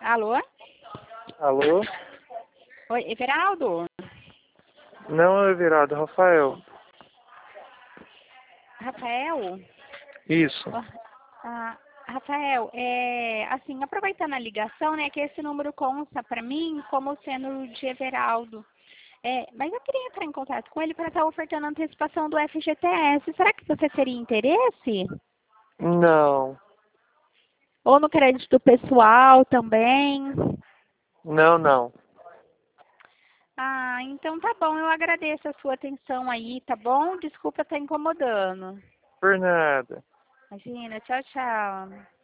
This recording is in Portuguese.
Alô? Alô? Oi, Everaldo? Não, Everaldo, Rafael. Rafael? Isso. Rafael, assim, aproveitando a ligação, né, que esse número consta para mim como sendo de Everaldo. Mas eu queria entrar em contato com ele para estar ofertando a antecipação do FGTS. Será que você teria interesse? Não. Ou no crédito pessoal também? Não. Então tá bom, eu agradeço a sua atenção aí, tá bom? Desculpa estar incomodando. Por nada. Imagina, tchau, tchau.